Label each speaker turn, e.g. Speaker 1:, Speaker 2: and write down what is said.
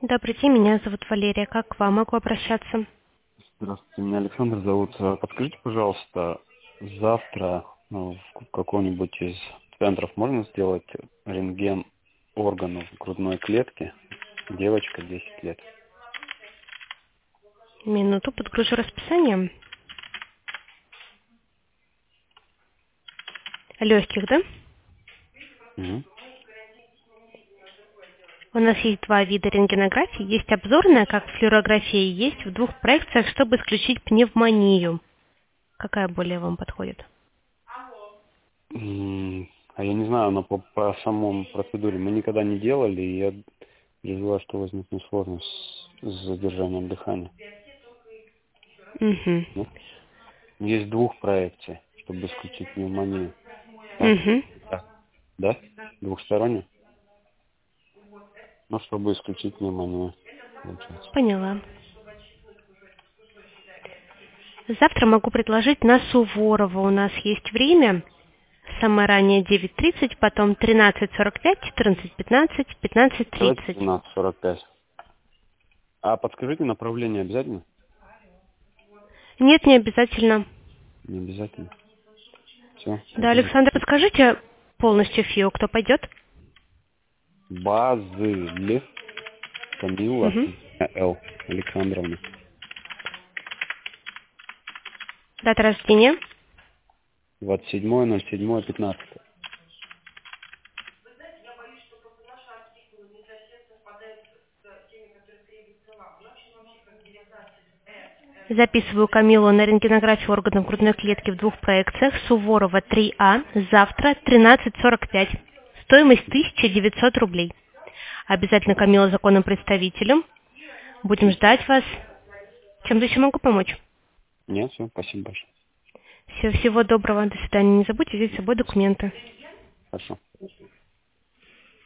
Speaker 1: Добрый день, меня зовут Валерия. Как к вам могу обращаться?
Speaker 2: Здравствуйте, меня Александр зовут. Подскажите, пожалуйста, завтра в каком-нибудь из центров можно сделать рентген органов грудной клетки? Девочка, 10 лет.
Speaker 1: Минуту, подгружу расписание. Легких, да?
Speaker 2: Мгм.
Speaker 1: У нас есть два вида рентгенографии. Есть обзорная, как флюорография, и есть в двух проекциях, чтобы исключить пневмонию. Какая более вам подходит?
Speaker 2: А я не знаю, но по самому процедуре мы никогда не делали, и я переживаю, что возникнет сложность с задержанием дыхания.
Speaker 1: Угу.
Speaker 2: Нет? Есть двух проекций, чтобы исключить пневмонию. Так?
Speaker 1: Угу.
Speaker 2: Да. Да? Двухсторонне? Ну, чтобы исключить пневмонию, получается.
Speaker 1: Поняла. Завтра могу предложить на Суворова. У нас есть время. Самое раннее 9:30, потом 13:45, 14:15,
Speaker 2: Давайте
Speaker 1: 15:30.
Speaker 2: 12:45. А подскажите направление обязательно?
Speaker 1: Нет, не обязательно.
Speaker 2: Не обязательно. Все,
Speaker 1: Да,
Speaker 2: спасибо.
Speaker 1: Александр, подскажите полностью ФИО, кто пойдет?
Speaker 2: Базыль Камила
Speaker 1: Угу.
Speaker 2: Л. Александровна.
Speaker 1: Дата рождения.
Speaker 2: 27.07.15.
Speaker 1: Записываю Камилу на рентгенографию органов грудной клетки в двух проекциях. Суворова 3А. Завтра 13:45. Стоимость 1900 рублей. Обязательно Камила законным представителем. Будем ждать вас. Чем-то еще могу помочь?
Speaker 2: Нет, все, спасибо большое.
Speaker 1: Всего доброго. До свидания. Не забудьте взять с собой документы.
Speaker 2: Хорошо.